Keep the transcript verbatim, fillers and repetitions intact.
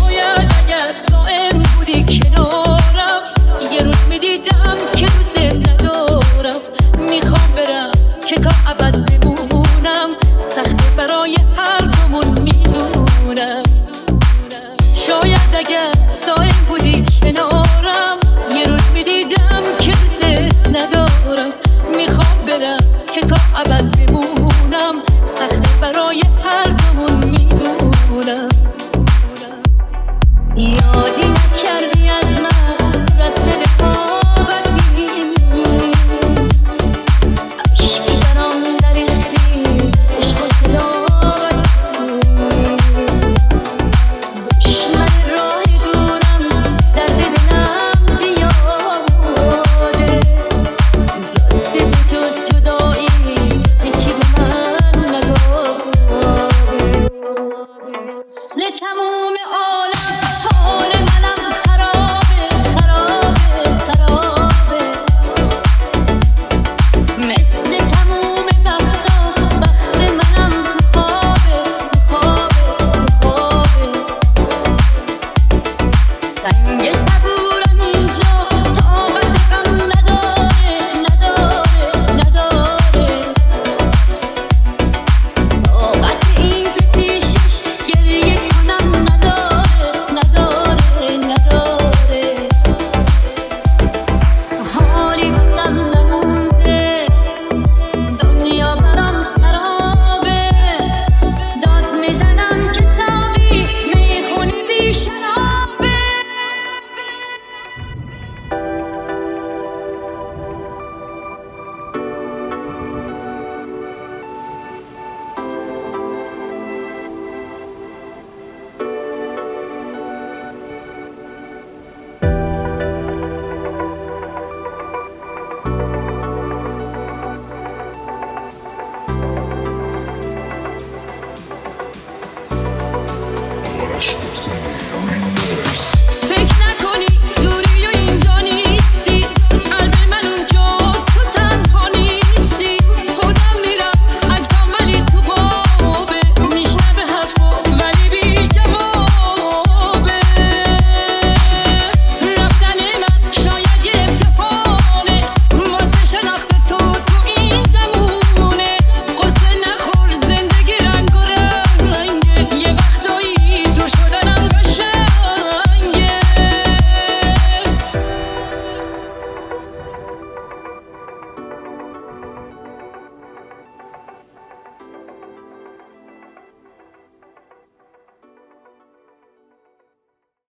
شاید اگر دائم بودی کنارم یه روز میدیدم که دوست ندارم. میخوام برم که تا ابد بمونم، سخته برای هر دومون میدونم. شاید اگر دائم بودی کنارم یه روز میدیدم که دوست ندارم. میخوام برم که تا ابد بمونم، سخته برای هر دومون میدونم. یادی نکردی از من رسم رفاقت بینی، عشقی برام نریختی، عشق و طلاقت دشمن راه دورم، درد دلم زیاده. یاد به جز جدایی هیچی به من نداده. مثل تموم